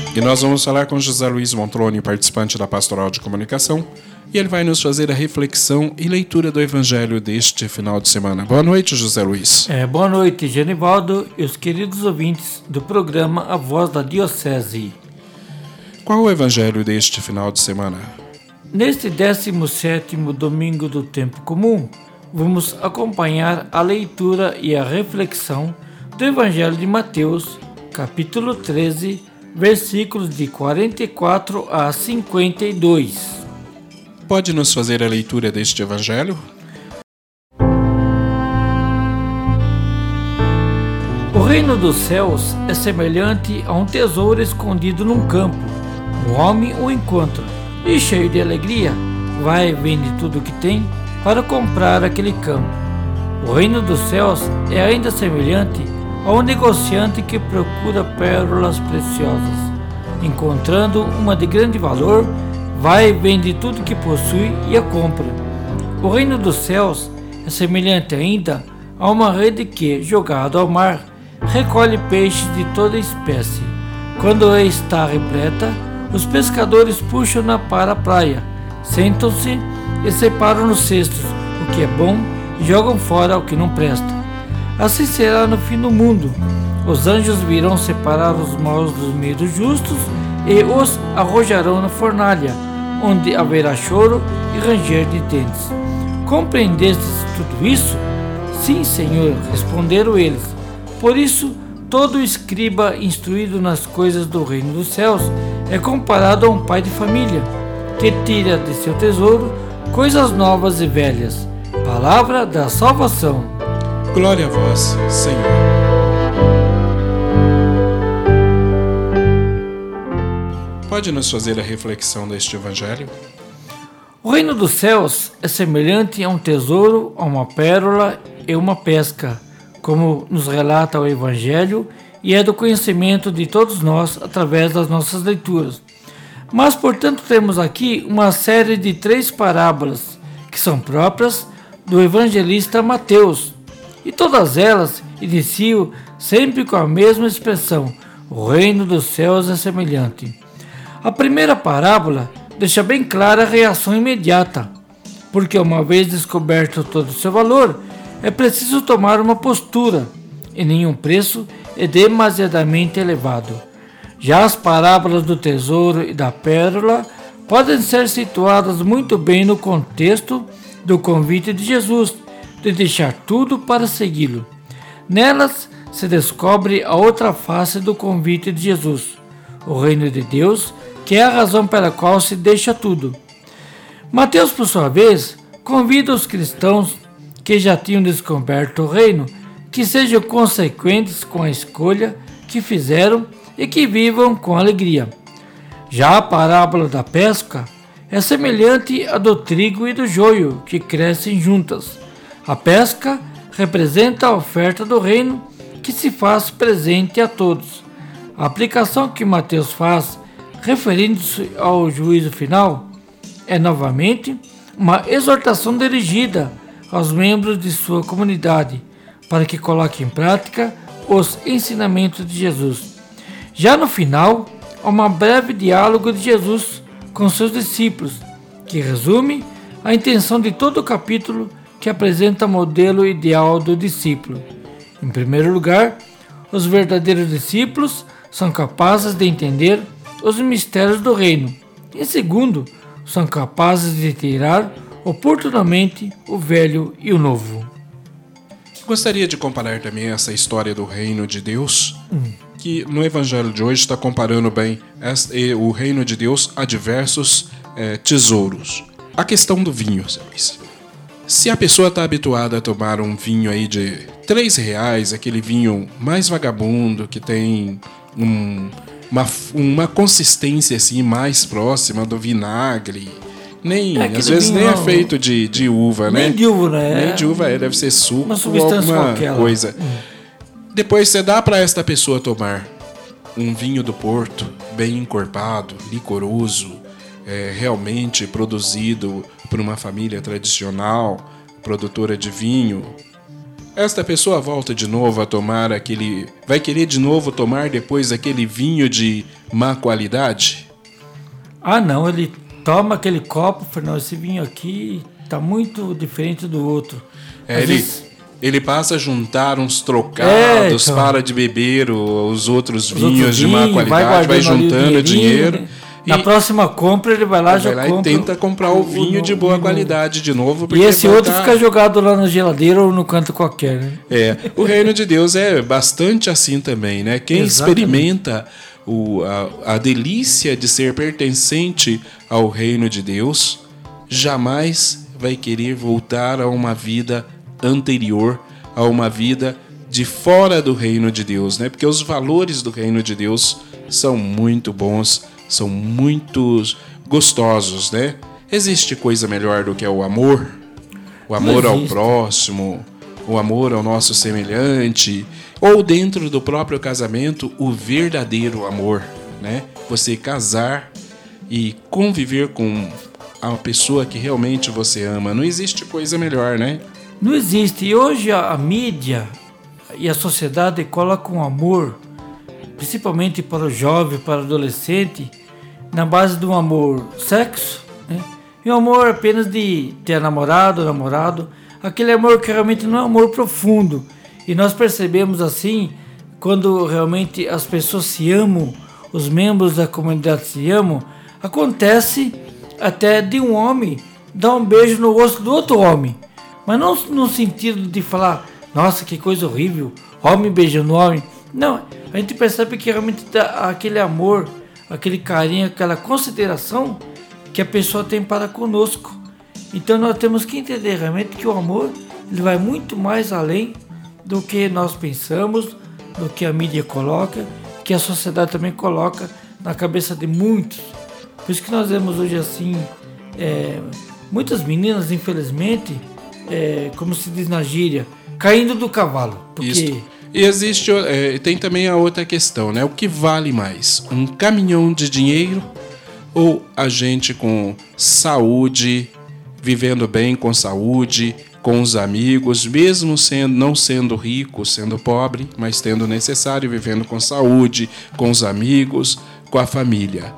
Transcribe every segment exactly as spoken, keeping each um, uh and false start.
E nós vamos falar com José Luiz Montroni, participante da Pastoral de Comunicação, e ele vai nos fazer a reflexão e leitura do Evangelho deste final de semana. Boa noite, José Luiz. É, boa noite, Genivaldo e os queridos ouvintes do programa A Voz da Diocese. Qual o Evangelho deste final de semana? Neste décimo sétimo domingo do tempo comum, vamos acompanhar a leitura e a reflexão do Evangelho de Mateus, capítulo treze, versículos de quarenta e quatro a cinquenta e dois. Pode nos fazer a leitura deste Evangelho? O reino dos céus é semelhante a um tesouro escondido num campo. Um homem o encontra e, cheio de alegria, vai e vende tudo o que tem para comprar aquele campo. O reino dos céus é ainda semelhante a um negociante que procura pérolas preciosas. Encontrando uma de grande valor, vai e vende tudo que possui e a compra. O reino dos céus é semelhante ainda a uma rede que, jogada ao mar, recolhe peixes de toda espécie. Quando está repleta, os pescadores puxam-na para a praia, sentam-se e separam nos cestos o que é bom e jogam fora o que não presta. Assim será no fim do mundo. Os anjos virão separar os maus dos meio dos justos e os arrojarão na fornalha, onde haverá choro e ranger de dentes. Compreendestes tudo isso? Sim, Senhor, responderam eles. Por isso, todo escriba instruído nas coisas do reino dos céus é comparado a um pai de família, que tira de seu tesouro coisas novas e velhas. Palavra da salvação. Glória a vós, Senhor. Pode nos fazer a reflexão deste Evangelho? O reino dos céus é semelhante a um tesouro, a uma pérola e uma pesca, como nos relata o Evangelho, e é do conhecimento de todos nós através das nossas leituras. Mas, portanto, temos aqui uma série de três parábolas que são próprias do evangelista Mateus, e todas elas iniciam sempre com a mesma expressão: o reino dos céus é semelhante. A primeira parábola deixa bem clara a reação imediata, porque uma vez descoberto todo o seu valor, é preciso tomar uma postura, e nenhum preço é demasiadamente elevado. Já as parábolas do tesouro e da pérola podem ser situadas muito bem no contexto do convite de Jesus, de deixar tudo para segui-lo. Nelas se descobre a outra face do convite de Jesus, o reino de Deus, que é a razão pela qual se deixa tudo. Mateus, por sua vez, convida os cristãos que já tinham descoberto o reino, que sejam consequentes com a escolha que fizeram e que vivam com alegria. Já a parábola da pesca é semelhante à do trigo e do joio, que crescem juntas. A pesca representa a oferta do reino que se faz presente a todos. A aplicação que Mateus faz, referindo-se ao juízo final, é novamente uma exortação dirigida aos membros de sua comunidade, para que coloquem em prática os ensinamentos de Jesus. Já no final, há um breve diálogo de Jesus com seus discípulos, que resume a intenção de todo o capítulo, que apresenta o modelo ideal do discípulo. Em primeiro lugar, os verdadeiros discípulos são capazes de entender os mistérios do reino. Em segundo, são capazes de tirar oportunamente o velho e o novo. Gostaria de comparar também essa história do reino de Deus, hum. que no Evangelho de hoje está comparando bem o reino de Deus a diversos é, tesouros. A questão do vinho, Luiz. Se a pessoa está habituada a tomar um vinho aí de três reais, aquele vinho mais vagabundo, que tem um, uma, uma consistência assim, mais próxima do vinagre, nem, é, às vezes nem não, é feito de, de uva, nem né? Nem de uva, né? Nem de uva, é, deve ser suco uma substância ou alguma qualquer, coisa. Hum. Depois você dá para esta pessoa tomar um vinho do Porto, bem encorpado, licoroso, é, realmente produzido por uma família tradicional, produtora de vinho. esta pessoa volta de novo a tomar aquele... Vai querer de novo tomar depois aquele vinho de má qualidade? Ah, não, ele toma aquele copo, Fernão, esse vinho aqui tá muito diferente do outro. É, ele, vezes... ele passa a juntar uns trocados, é, então, para de beber os outros os vinhos outros de má vinho, qualidade, vai, vai juntando dinheiro. Né? Na e próxima compra ele vai lá ele já vai lá compra e tenta comprar o vinho o, de boa o, qualidade de novo. E esse outro tá... fica jogado lá na geladeira ou no canto qualquer. Né? É, o reino de Deus é bastante assim também, né? Quem Exatamente. experimenta o, a, a delícia de ser pertencente ao reino de Deus, jamais vai querer voltar a uma vida anterior, a uma vida de fora do reino de Deus, né? Porque os valores do reino de Deus são muito bons, são muito gostosos, né? Existe coisa melhor do que o amor? O amor ao próximo, o amor ao nosso semelhante, ou dentro do próprio casamento, o verdadeiro amor, né? Você casar e conviver com a pessoa que realmente você ama. Não existe coisa melhor, né? Não existe. E hoje a, a mídia e a sociedade colocam o amor, principalmente para o jovem, para o adolescente, na base de um amor sexo, né? E um amor apenas de ter namorado, namorado, aquele amor que realmente não é um amor profundo. E nós percebemos assim, quando realmente as pessoas se amam, os membros da comunidade se amam, acontece até de um homem dar um beijo no rosto do outro homem, mas não no sentido de falar, nossa, que coisa horrível, homem beijando homem. Não, a gente percebe que realmente dá aquele amor, aquele carinho, aquela consideração que a pessoa tem para conosco. Então nós temos que entender realmente que o amor ele vai muito mais além do que nós pensamos, do que a mídia coloca, que a sociedade também coloca na cabeça de muitos. Por isso que nós vemos hoje assim, é, muitas meninas, infelizmente, é, como se diz na gíria, caindo do cavalo. Porque... Isso. E existe, é, tem também a outra questão, né? O que vale mais? Um caminhão de dinheiro ou a gente com saúde, vivendo bem com saúde, com os amigos, mesmo sendo, não sendo rico, sendo pobre, mas tendo o necessário, vivendo com saúde, com os amigos, com a família.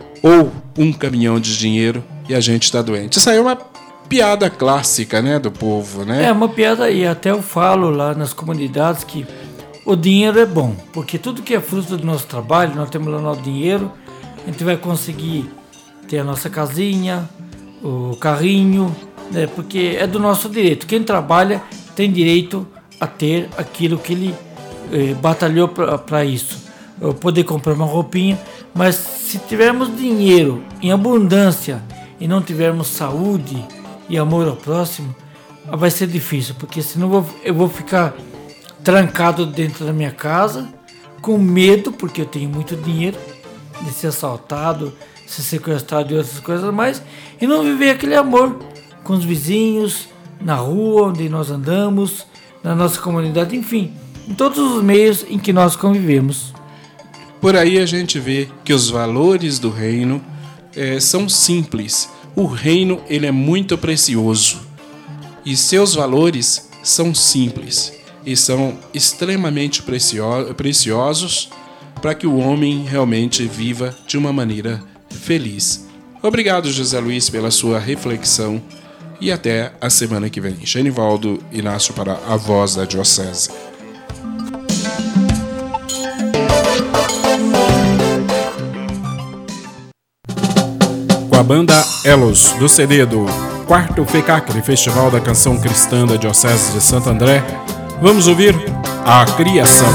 Ou um caminhão de dinheiro e a gente está doente. Isso aí é uma piada clássica, né, do povo, né? É uma piada, e até eu falo lá nas comunidades que o dinheiro é bom, porque tudo que é fruto do nosso trabalho, nós temos lá o nosso dinheiro, a gente vai conseguir ter a nossa casinha, o carrinho, né, porque é do nosso direito. Quem trabalha tem direito a ter aquilo que ele eh, batalhou para isso. Eu poder comprar uma roupinha, mas se tivermos dinheiro em abundância e não tivermos saúde e amor ao próximo, vai ser difícil, porque senão eu vou, eu vou ficar trancado dentro da minha casa, com medo, porque eu tenho muito dinheiro, de ser assaltado, ser sequestrado e outras coisas mais, e não viver aquele amor com os vizinhos, na rua onde nós andamos, na nossa comunidade, enfim, em todos os meios em que nós convivemos. Por aí a gente vê que os valores do reino é, são simples. O reino ele é muito precioso e seus valores são simples e são extremamente precio- preciosos para que o homem realmente viva de uma maneira feliz. Obrigado, José Luiz, pela sua reflexão e até a semana que vem. Genivaldo Inácio para a Voz da Diocese. Com a banda Elos, do C D do quarto FECACRE, Festival da Canção Cristã da Diocese de Santo André, vamos ouvir A Criação.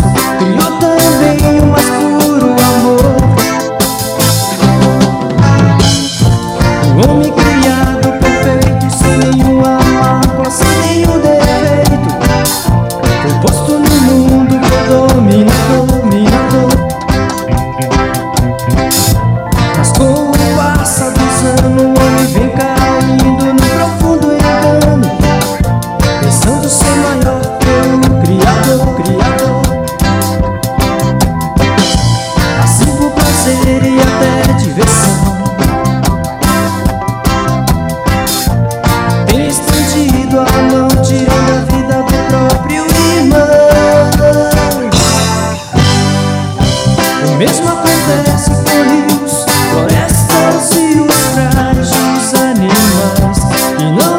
Criou também o mais puro amor. estendendo a mão, tirando a vida do próprio irmão. O mesmo acontece com rios, florestas e os frágeis animais, e não